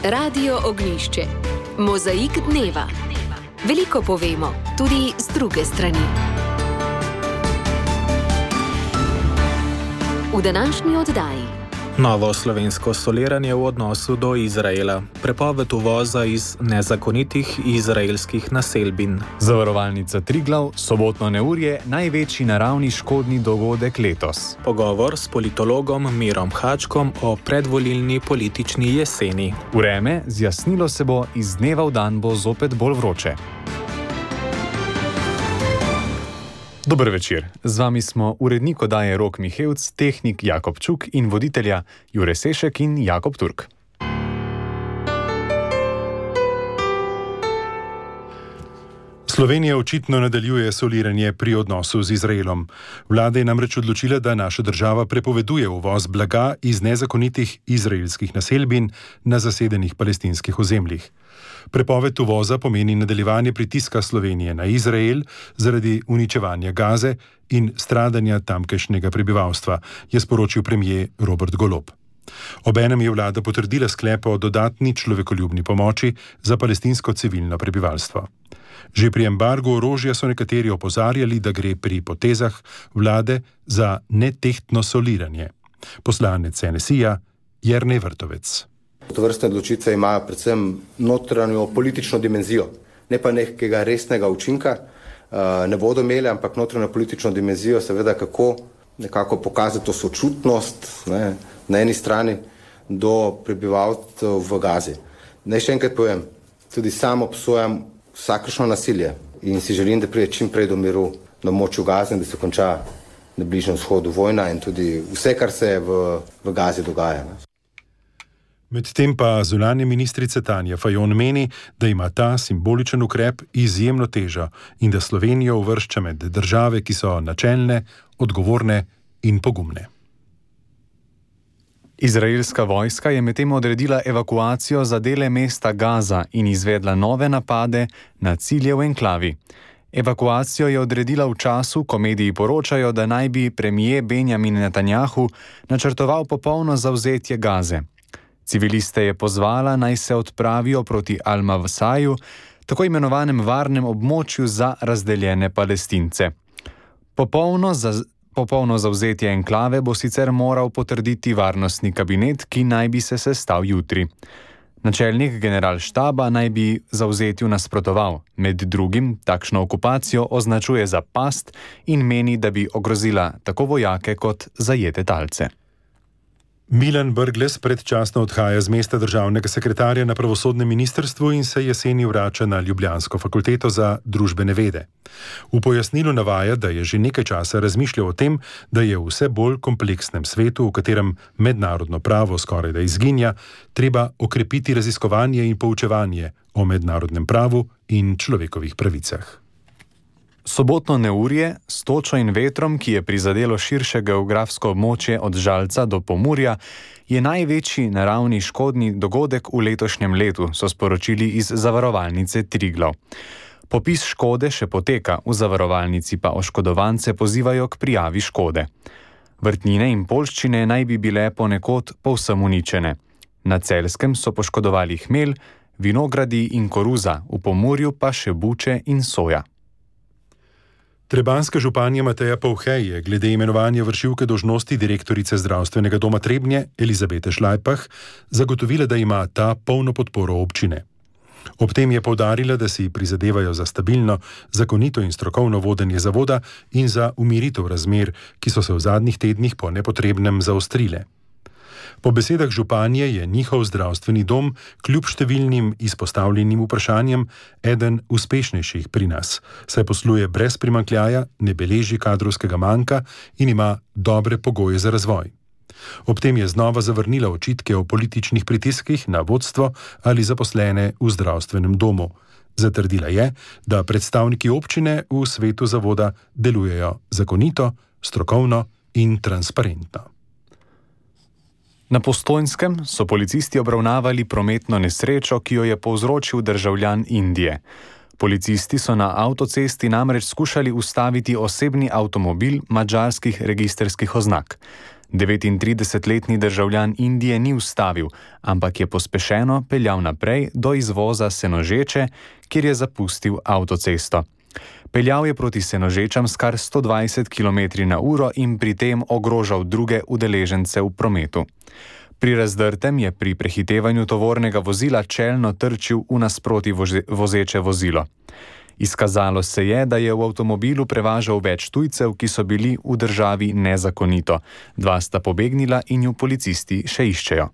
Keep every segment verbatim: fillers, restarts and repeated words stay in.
Radio Ognjišče. Mozaik dneva. Veliko povemo, tudi z druge strani. V današnji oddaji. Novo slovensko soliranje v odnosu do Izraela. Prepoved uvoza iz nezakonitih izraelskih naselbin. Zavarovalnica Triglav, sobotno neurje, največji naravni škodni dogodek letos. Pogovor s politologom Mirom Hačkom o predvolilni politični jeseni. Vreme, zjasnilo se bo, iz dneva v dan bo zopet bolj vroče. Dober večer, z vami smo urednik oddaje Rok Mihevc, tehnik Jakob Čuk in voditelja Jure Sešek in Jakob Turk. Slovenija očitno nadaljuje soliranje pri odnosu z Izraelom. Vlada je namreč odločila, da naša država prepoveduje uvoz blaga iz nezakonitih izraelskih naselbin na zasedenih palestinskih ozemljih. Prepoved uvoza pomeni nadaljevanje pritiska Slovenije na Izrael zaradi uničevanja Gaze in stradanja tamkajšnjega prebivalstva, je sporočil premier Robert Golob. Obenem je vlada potrdila sklepe o dodatni človekoljubni pomoči za palestinsko civilno prebivalstvo. Že pri embargu orožja so nekateri opozarjali, da gre pri potezah vlade za netehtno soliranje. Poslanec en es i-ja Jernej Vrtovec. Tovrstne odločitve imajo predvsem notranjo politično dimenzijo, ne pa nekega resnega učinka. Ne bodo imeli, ampak notranjo politično dimenzijo, seveda kako nekako pokazati to sočutnost, ne, na eni strani do prebivalcev v Gazi. Naj še enkrat povem, tudi sam obsojam vsakršno nasilje in si želim, da pride čim prej do miru na območju Gaze in da se konča na Bližnjem vzhodu vojna in tudi vse, kar se v, v Gazi dogaja. Ne. Medtem pa zunanja ministrica Tanja Fajon meni, da ima ta simboličen ukrep izjemno težo in da Slovenijo uvršča med države, ki so načelne, odgovorne in pogumne. Izraelska vojska je medtem odredila evakuacijo za dele mesta Gaza in izvedla nove napade na cilje v enklavi. Evakuacijo je odredila v času, ko mediji poročajo, da naj bi premier Benjamin Netanjahu načrtoval popolno zavzetje Gaze. Civiliste je pozvala, naj se odpravijo proti Al-Mawsaju, tako imenovanem varnem območju za razdeljene Palestince. Popolno, za, popolno zavzetje enklave bo sicer moral potrditi varnostni kabinet, ki naj bi se sestal jutri. Načelnik generalštaba naj bi zavzetju nasprotoval. Med drugim takšno okupacijo označuje za past in meni, da bi ogrozila tako vojake kot zajete talce. Milan Brglez predčasno odhaja z mesta državnega sekretarja na pravosodnem ministrstvu in se jeseni vrača na ljubljansko fakulteto za družbene vede. V pojasnilu navaja, da je že nekaj časa razmišljal o tem, da je v vse bolj kompleksnem svetu, v katerem mednarodno pravo skoraj da izginja, treba okrepiti raziskovanje in poučevanje o mednarodnem pravu in človekovih pravicah. Sobotno neurje s točo in vetrom, ki je prizadelo širše geografsko območje od Žalca do Pomurja, je največji naravni škodni dogodek v letošnjem letu, so sporočili iz zavarovalnice Triglav. Popis škode še poteka, v zavarovalnici pa oškodovance pozivajo k prijavi škode. Vrtnine in poljščine naj bi bile ponekod povsem uničene. Na Celjskem so poškodovali hmelj, vinogradi in koruza, v Pomurju pa še buče in soja. Trebanjska županja Mateja Povhej je glede imenovanja vršilke dolžnosti direktorice zdravstvenega doma Trebnje Elizabete Šlajpah zagotovila, da ima ta polno podporo občine. Ob tem je poudarila, da si prizadevajo za stabilno, zakonito in strokovno vodenje zavoda in za umiritev razmer, ki so se v zadnjih tednih po nepotrebnem zaostrile. Po besedah županje je njihov zdravstveni dom kljub številnim izpostavljenim vprašanjem eden uspešnejših pri nas, saj posluje brez primanjkljaja, ne beleži kadrovskega manjka in ima dobre pogoje za razvoj. Ob tem je znova zavrnila očitke o političnih pritiskih na vodstvo ali zaposlene v zdravstvenem domu. Zatrdila je, da predstavniki občine v svetu zavoda delujejo zakonito, strokovno in transparentno. Na Postojnskem so policisti obravnavali prometno nesrečo, ki jo je povzročil državljan Indije. Policisti so na avtocesti namreč skušali ustaviti osebni avtomobil madžarskih registrskih oznak. devetintridesetletni državljan Indije ni ustavil, ampak je pospešeno peljal naprej do izvoza Senožeče, kjer je zapustil avtocesto. Peljal je proti Senožečam s kar sto dvajset kilometrov na uro in pri tem ogrožal druge udeležence v prometu. Pri Razdrtem je pri prehitevanju tovornega vozila čelno trčil v nasproti vozeče vozilo. Izkazalo se je, da je v avtomobilu prevažal več tujcev, ki so bili v državi nezakonito. Dva sta pobegnila in ju policisti še iščejo.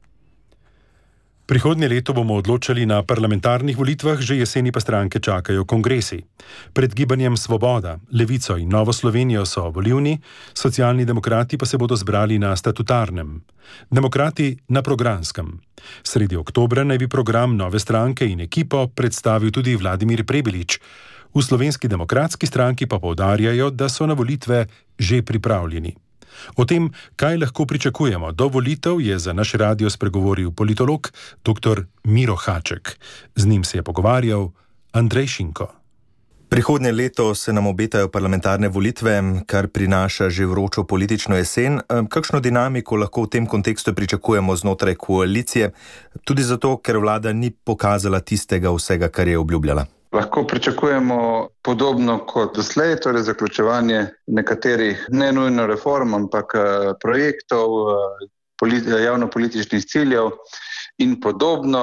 Prihodnje leto bomo odločali na parlamentarnih volitvah, že jeseni pa stranke čakajo kongresi. Pred gibanjem Svoboda, Levico in Novo Slovenijo so volivni, socialni demokrati pa se bodo zbrali na statutarnem. Demokrati na programskem. Sredi oktobra naj bi program nove stranke in ekipo predstavil tudi Vladimir Prebilič. V Slovenski demokratski stranki pa poudarjajo, da so na volitve že pripravljeni. O tem, kaj lahko pričakujemo do volitev, je za naš radio spregovoril politolog dr. Miro Haček. Z njim se je pogovarjal Andrej Šinko. Prihodnje leto se nam obetajo parlamentarne volitve, kar prinaša že vročo politično jesen. Kakšno dinamiko lahko v tem kontekstu pričakujemo znotraj koalicije, tudi zato, ker vlada ni pokazala tistega vsega, kar je obljubljala? Lahko pričakujemo podobno kot doslej, torej zaključevanje nekaterih ne nujno reform, ampak projektov, javnopolitičnih ciljev in podobno.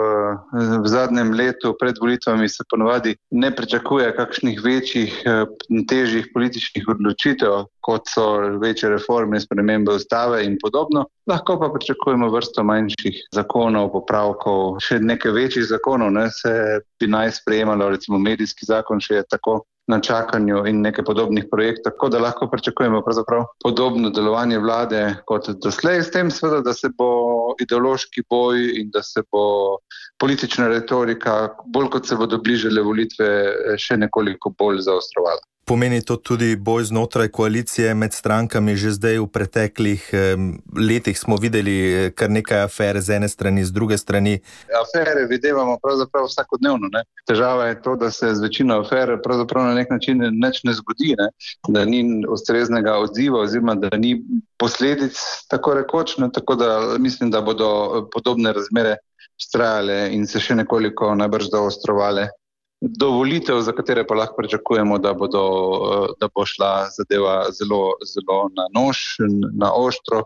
V, v zadnjem letu pred volitvami se ponovadi ne pričakuje kakšnih večjih, težjih političnih odločitev, kot so večje reforme, spremembe ustave in podobno. Lahko pa pričakujemo vrsto manjših zakonov, popravkov, še nekaj večjih zakonov, ne, se bi naj sprejemalo, recimo medijski zakon še je tako na čakanju in nekaj podobnih projektov, tako da lahko pričakujemo pravzaprav podobno delovanje vlade kot doslej, s tem seveda, da se bo ideološki boj in da se bo politična retorika, bolj kot se bodo bližale volitve, še nekoliko bolj zaostrovala. Pomeni to tudi boj znotraj koalicije med strankami? Že zdaj v preteklih eh, letih smo videli kar nekaj afer z ene strani, z druge strani. Afere videvamo pravzaprav vsakodnevno. Ne? Težava je to, da se z večino afer pravzaprav na nek način nič ne zgodi, ne? Da ni ustreznega odziva oziroma da ni posledic tako rekoč, ne? Tako da mislim, da bodo podobne razmere vztrajale in se še nekoliko najbrž zaostrovale do volitev, za katere pa lahko pričakujemo, da, bodo, da bo šla zadeva zelo, zelo na nož, na ostro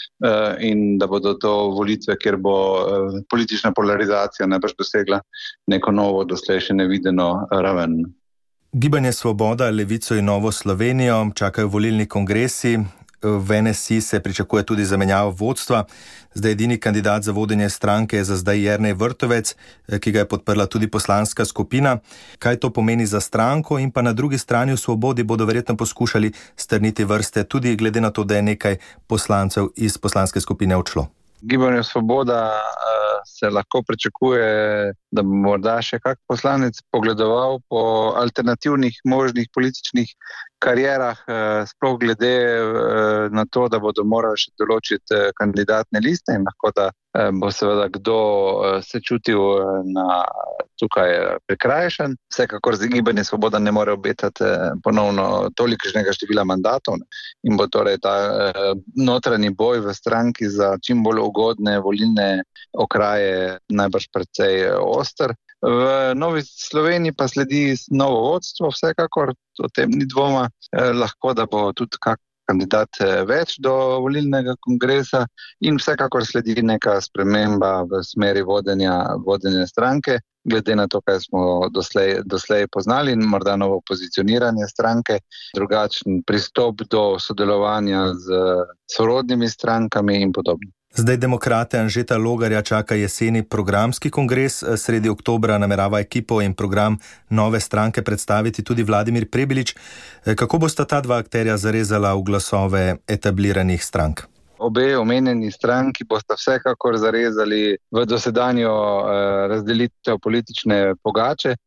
in da bodo to volitve, kjer bo politična polarizacija najbrž dosegla neko novo, doslej še nevideno raven. Gibanje Svoboda, Levico in Novo Slovenijo čakajo volilni kongresi. V N S I se pričakuje tudi zamenjava vodstva. Zdaj edini kandidat za vodenje stranke je za zdaj Jernej Vrtovec, ki ga je podprla tudi poslanska skupina. Kaj to pomeni za stranko in pa na drugi strani v Svobodi bodo verjetno poskušali strniti vrste, tudi glede na to, da je nekaj poslancev iz poslanske skupine odšlo? Gibanje Svoboda se lahko pričakuje, da bo morda še kak poslanec pogledoval po alternativnih možnih političnih karierah, sploh glede na to, da bodo morali še določiti kandidatne liste in lahko da bo seveda kdo se čutil na tukaj prikrajšan. Vsekakor za Gibanje Svoboda ne more obetati ponovno tolikšnega števila mandatov in bo torej ta notranji boj v stranki za čim bolj ugodne volilne okraje najbrž precej oster. V Novi Sloveniji pa sledi novo vodstvo, vsekakor, o tem ni dvoma. Eh, lahko, da bo tudi kak kandidat več do volilnega kongresa in vsekakor sledi neka sprememba v smeri vodenja, vodenja stranke, glede na to, kaj smo doslej, doslej poznali in morda novo pozicioniranje stranke, drugačen pristop do sodelovanja z sorodnimi strankami in podobno. Zdaj demokrate Anžeta Logarja čaka jeseni programski kongres, sredi oktobra namerava ekipo in program nove stranke predstaviti tudi Vladimir Prebilič. Kako bosta ta dva akterja zarezala v glasove etabliranih strank? Obe omenjeni stranki bosta vsekakor zarezali v dosedanjo eh, razdelitev politične pogače.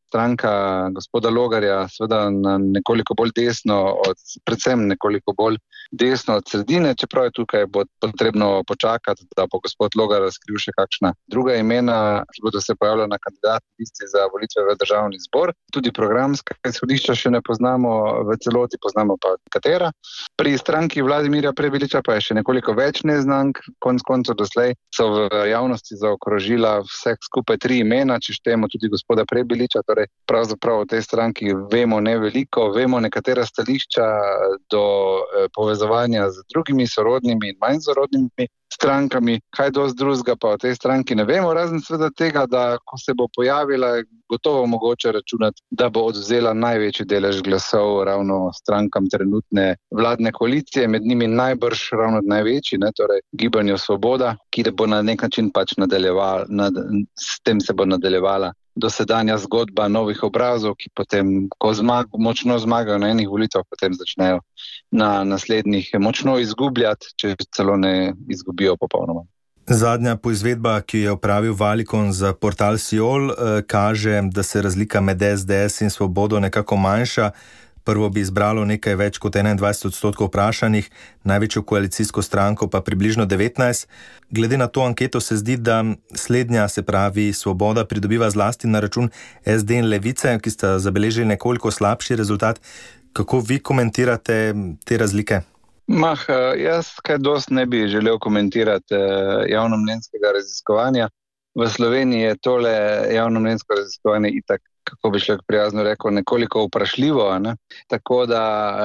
stranka gospoda Logarja seveda na nekoliko bolj desno, od, predvsem nekoliko bolj desno od sredine, čeprav je tukaj bo potrebno počakati, da bo gospod Logar razkril še kakšna druga imena, ki bodo se pojavila na kandidatni listi za volitve v državni zbor. Tudi programska izhodišča še ne poznamo v celoti, poznamo pa katera. Pri stranki Vladimirja Prebiliča pa je še nekoliko več neznank, konec koncev doslej so v javnosti zaokrožila vseh skupaj tri imena, če štejemo tudi gospoda Prebiliča, torej pravzaprav v tej stranki vemo ne veliko, vemo nekatera stališča do povezovanja z drugimi sorodnimi in manj sorodnimi strankami, kaj dosti drugega pa v tej stranki ne vemo, razen seveda tega, da ko se bo pojavila, gotovo mogoče računati, da bo odvzela največji delež glasov ravno strankam trenutne vladne koalicije, med njimi najbrž ravno največji, ne, torej Gibanju Svoboda, ki bo na nek način pač nadaljevala, nad, s tem se bo nadaljevala dosedanja zgodba novih obrazov, ki potem, ko zmag, močno zmagajo na enih volitvah, potem začnejo na naslednjih močno izgubljati, če celo ne izgubijo popolnoma. Zadnja poizvedba, ki je opravil Valikon za portal Siol, kaže, da se razlika med S D S in Svobodo nekako manjša. Prvo bi izbralo nekaj več kot enaindvajset odstotkov vprašanih, največjo koalicijsko stranko pa približno devetnajst. Glede na to anketo se zdi, da slednja, se pravi Svoboda, pridobiva zlasti na račun S D in Levice, ki sta zabeležili nekoliko slabši rezultat. Kako vi komentirate te razlike? Mah, jaz kaj dosti ne bi želel komentirati javnomnenjskega raziskovanja. V Sloveniji je tole javnomnenjsko raziskovanje itak, kako bi človek prijazno rekel, nekoliko vprašljivo, ne? Tako da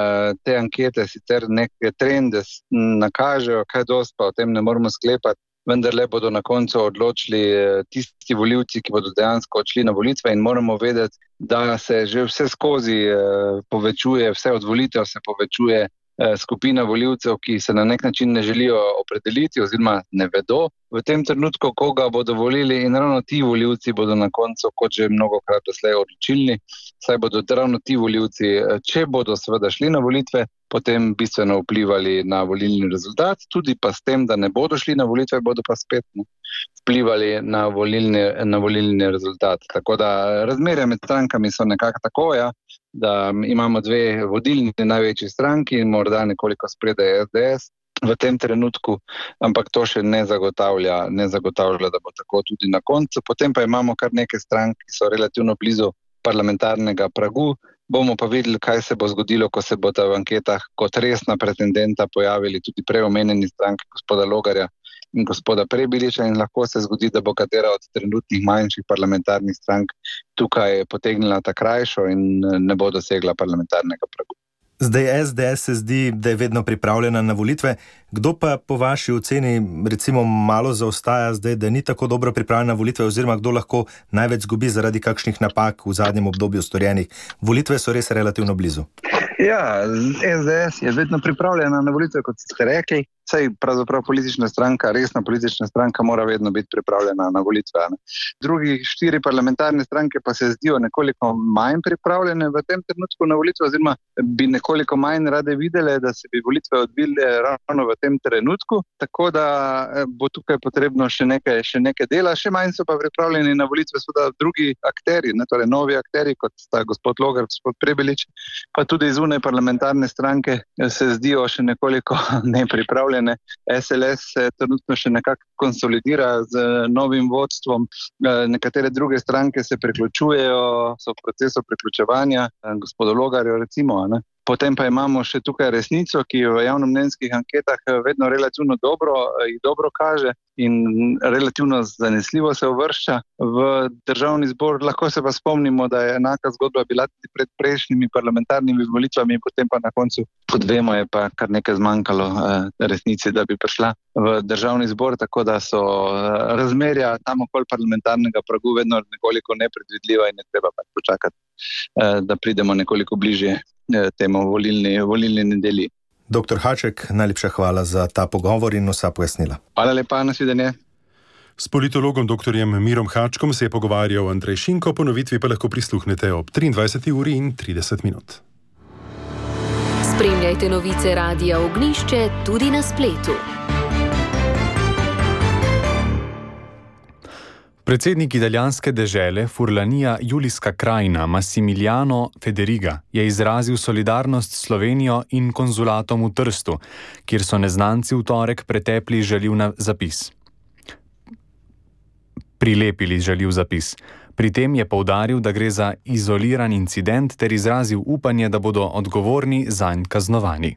te ankete sicer neke trende nakažejo, kaj dosti pa o tem ne moramo sklepati, vendar le bodo na koncu odločili tisti volivci, ki bodo dejansko odšli na volitve in moramo vedeti, da se že vse skozi povečuje, vse od volitev se povečuje skupina volivcev, ki se na nek način ne želijo opredeliti oziroma ne vedo v tem trenutku, koga bodo volili, in ravno ti volivci bodo na koncu, kot že mnogokrat doslej, odločilni, saj bodo ravno ti volivci, če bodo seveda šli na volitve, potem bistveno vplivali na volilni rezultat, tudi pa s tem, da ne bodo šli na volitve, bodo pa spet ne, vplivali na volilni, na volilni rezultat. Tako da razmerja med strankami so nekako tako, ja, da imamo dve vodilni največji stranki in morda nekoliko spredaj S D S v tem trenutku, ampak to še ne zagotavlja, ne zagotavlja, da bo tako tudi na koncu. Potem pa imamo kar nekaj strank, ki so relativno blizu parlamentarnega pragu. Bomo pa videli, kaj se bo zgodilo, ko se bodo v anketah kot resna pretendenta pojavili tudi preomenjeni stranki gospoda Logarja in gospoda Prebiliča, in lahko se zgodi, da bo katera od trenutnih manjših parlamentarnih strank tukaj potegnila ta krajšo in ne bo dosegla parlamentarnega pragu. Zdaj S D S se zdi, da je vedno pripravljena na volitve. Kdo pa po vaši oceni recimo malo zaostaja zdaj, da ni tako dobro pripravljena na volitve, oziroma kdo lahko največ zgubi zaradi kakšnih napak v zadnjem obdobju storjenih? Volitve so res relativno blizu. Ja, S D S je vedno pripravljena na volitve, kot ste rekli. Saj pravzaprav politična stranka, resna politična stranka mora vedno biti pripravljena na volitve. Ne? Drugi štiri parlamentarne stranke pa se zdijo nekoliko manj pripravljene v tem trenutku na volitve, oziroma bi nekoliko manj rade videle, da se bi volitve odvile ravno v tem trenutku, tako da bo tukaj potrebno še nekaj, še nekaj dela, še manj so pa pripravljeni na volitve seveda drugi akteri, ne? Torej novi akteri, kot sta gospod Logar, gospod Prebilič, pa tudi zunaj parlamentarne stranke se zdijo še nekoliko nepripravljene. S L S se trenutno še nekako konsolidira z novim vodstvom, nekatere druge stranke se priključujejo, so v procesu priključevanja, gospodu Logarju recimo, ne? Potem pa imamo še tukaj Resnico, ki v javnomnenjskih anketah vedno relativno dobro, jih dobro kaže in relativno zanesljivo se uvršča v državni zbor. Lahko se pa spomnimo, da je enaka zgodba bila tudi pred prejšnjimi parlamentarnimi volitvami, potem pa na koncu, kot vemo, je pa kar nekaj zmanjkalo Resnici, da bi prišla v državni zbor, tako da so razmerja tam okoli parlamentarnega pragu vedno nekoliko nepredvidljiva in je treba pa počakati, da pridemo nekoliko bližje temu volilni, volilni nedelji. Doktor Haček, najlepša hvala za ta pogovor in vsa pojasnila. Hvala lepa, nasvidenje. S politologom doktorjem Mirom Hačkom se je pogovarjal Andrej Šinko, ponovitvi pa lahko prisluhnete ob triindvajseti uri in trideset minut. Spremljajte novice Radia Ognjišče tudi na spletu. Predsednik italijanske dežele Furlanija Julijska krajina Massimiliano Federiga je izrazil solidarnost s Slovenijo in konzulatom v Trstu, kjer so neznanci v torek pretepli žaljiv zapis. Prilepili žaljiv zapis. Pri tem je poudaril, da gre za izoliran incident ter izrazil upanje, da bodo odgovorni zanj kaznovani.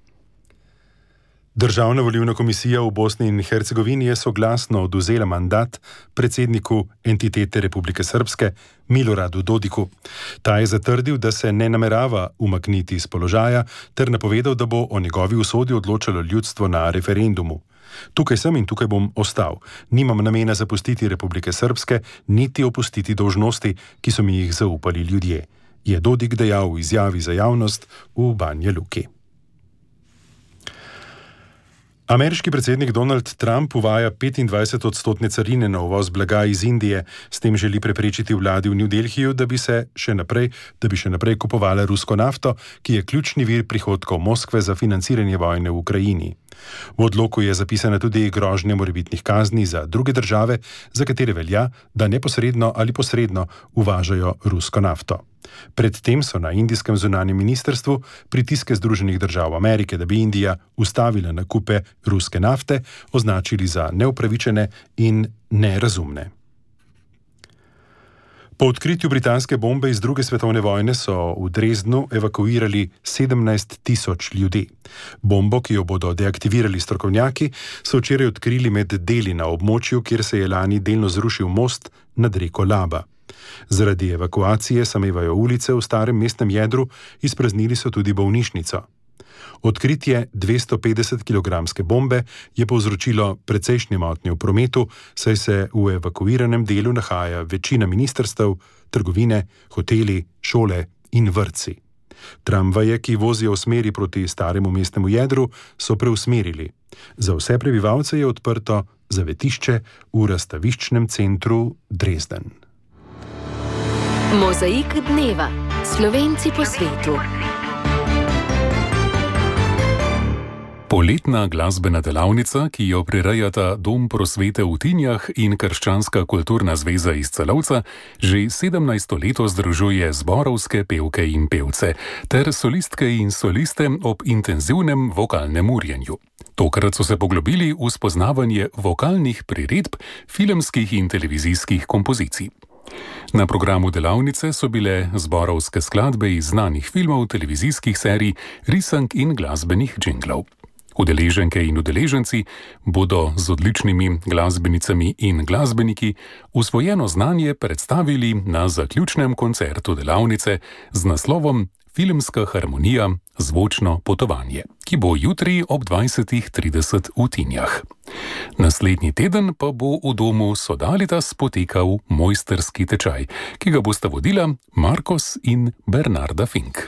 Državna volilna komisija v Bosni in Hercegovini je soglasno odvzela mandat predsedniku entitete Republike Srpske Miloradu Dodiku. Ta je zatrdil, da se ne namerava umakniti iz položaja, ter napovedal, da bo o njegovi usodi odločalo ljudstvo na referendumu. Tukaj sem in tukaj bom ostal. Nimam namena zapustiti Republike Srpske, niti opustiti dolžnosti, ki so mi jih zaupali ljudje, je Dodik dejal v izjavi za javnost v Banja Luki. Ameriški predsednik Donald Trump uvaja petindvajset odstotne carine na uvoz blaga iz Indije. S tem želi preprečiti vladi v New Delhiju, da bi se še naprej, da bi še naprej kupovala rusko nafto, ki je ključni vir prihodkov Moskve za financiranje vojne v Ukrajini. V odloku je zapisana tudi grožnja morebitnih kazni za druge države, za katere velja, da neposredno ali posredno uvažajo rusko nafto. Predtem so na indijskem zunanjem ministrstvu pritiske Združenih držav Amerike, da bi Indija ustavila nakupe ruske nafte, označili za neupravičene in nerazumne. Po odkritju britanske bombe iz druge svetovne vojne so v Dresdnu evakuirali sedemnajst tisoč ljudi. Bombo, ki jo bodo deaktivirali strokovnjaki, so včeraj odkrili med deli na območju, kjer se je lani delno zrušil most nad reko Laba. Zaradi evakuacije samevajo ulice v starem mestnem jedru, izpraznili so tudi bolnišnico. Odkritje dvestopetdesetkilogramske bombe je povzročilo precejšnje motnje v prometu, saj se v evakuiranem delu nahaja večina ministrstev, trgovine, hoteli, šole in vrtci. Tramvaje, ki vozijo v smeri proti staremu mestnemu jedru, so preusmerili. Za vse prebivalce je odprto zavetišče v razstaviščnem centru Dresden. Mozaik dneva. Slovenci po svetu. Poletna glasbena delavnica, ki jo prirejata Dom prosvete v Tinjah in Krščanska kulturna zveza iz Celovca, že sedemnajsto leto združuje zborovske pevke in pevce ter solistke in soliste ob intenzivnem vokalnem urjenju. Tokrat so se poglobili v spoznavanje vokalnih priredb, filmskih in televizijskih kompozicij. Na programu delavnice so bile zborovske skladbe iz znanih filmov, televizijskih serij, risank in glasbenih džinglov. Udeleženke in udeleženci bodo z odličnimi glasbenicami in glasbeniki usvojeno znanje predstavili na zaključnem koncertu delavnice z naslovom Filmska harmonija, zvočno potovanje, ki bo jutri ob dvajsetih trideset v Tinjah. Naslednji teden pa bo v domu Sodalitas potekal mojsterski tečaj, ki ga bosta vodila Markos in Bernarda Fink.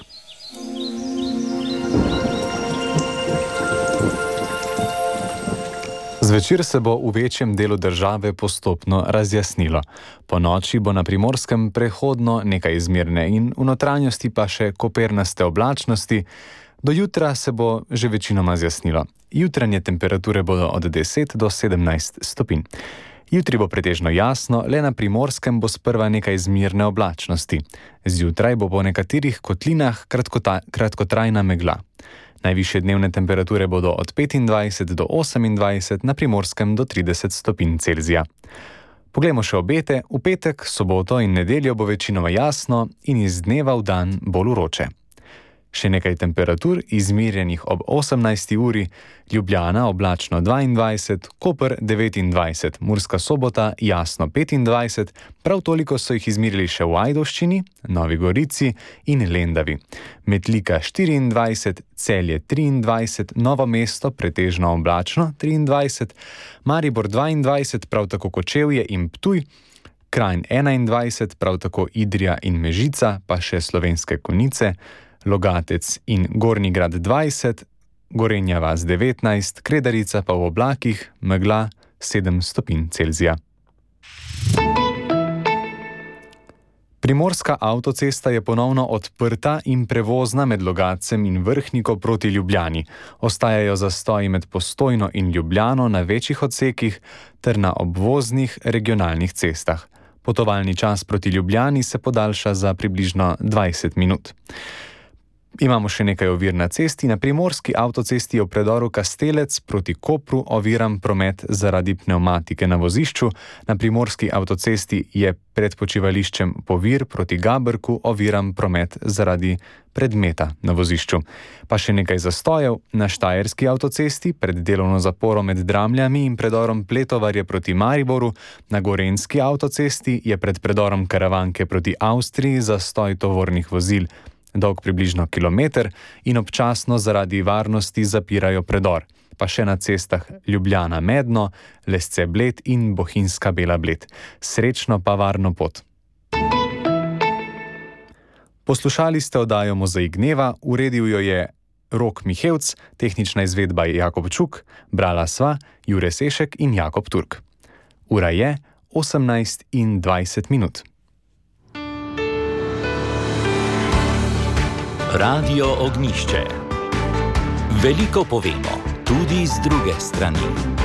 Zvečer se bo v večjem delu države postopno razjasnilo. Po noči bo na Primorskem prehodno nekaj izmerne in v notranjosti pa še kopernaste oblačnosti. Do jutra se bo že večinoma zjasnilo. Jutranje temperature bodo od deset do sedemnajst stopinj. Jutri bo pretežno jasno, le na Primorskem bo sprva nekaj izmerne oblačnosti. Zjutraj bo po nekaterih kotlinah kratkota, kratkotrajna megla. Najvišje dnevne temperature bodo od petindvajset do osemindvajset, na Primorskem do trideset stopinj Celzija. Poglejmo še obete. V petek, soboto in nedeljo bo večinoma jasno in iz dneva v dan bolj vroče. Še nekaj temperatur, izmerjenih ob osemnajsti uri, Ljubljana oblačno dvaindvajset, Koper devetindvajset, Murska Sobota jasno petindvajset, prav toliko so jih izmerili še v Ajdovščini, Novi Gorici in Lendavi. Metlika štiriindvajset, Celje triindvajset, Novo mesto pretežno oblačno triindvajset, Maribor dvaindvajset, prav tako Kočevje in Ptuj, Kranj enaindvajset, prav tako Idrija in Mežica, pa še Slovenske Konjice, Logatec in Gornji Grad dvajset, Gorenja vas devetnajst, Kredarica pa v oblakih, megla sedem stopinj Celzija. Primorska avtocesta je ponovno odprta in prevozna med Logatcem in Vrhniko proti Ljubljani. Ostajajo zastoji med Postojno in Ljubljano na večjih odsekih ter na obvoznih regionalnih cestah. Potovalni čas proti Ljubljani se podaljša za približno dvajset minut. Imamo še nekaj ovir na cesti. Na Primorski avtocesti je v predoru Kastelec proti Kopru oviran promet zaradi pnevmatike na vozišču. Na Primorski avtocesti je pred počivališčem Povir proti Gabrku oviran promet zaradi predmeta na vozišču. Pa še nekaj zastojev. Na Štajerski avtocesti pred delovno zaporo med Dramljami in predorom Pletovarje proti Mariboru. Na Gorenjski avtocesti je pred predorom Karavanke proti Avstriji zastoj tovornih vozil, dolg približno kilometer, in občasno zaradi varnosti zapirajo predor. Pa še na cestah Ljubljana-Medno, Lesce-Bled in Bohinjska-Bela Bled. Srečno pa varno pot. Poslušali ste oddajo Mozaik dneva, uredil jo je Rok Mihevc, tehnična izvedba je Jakob Čuk, brala sva Jure Sešek in Jakob Turk. Ura je osemnajst in dvajset minut. Radio Ognjišče. Veliko povemo, tudi z druge strani.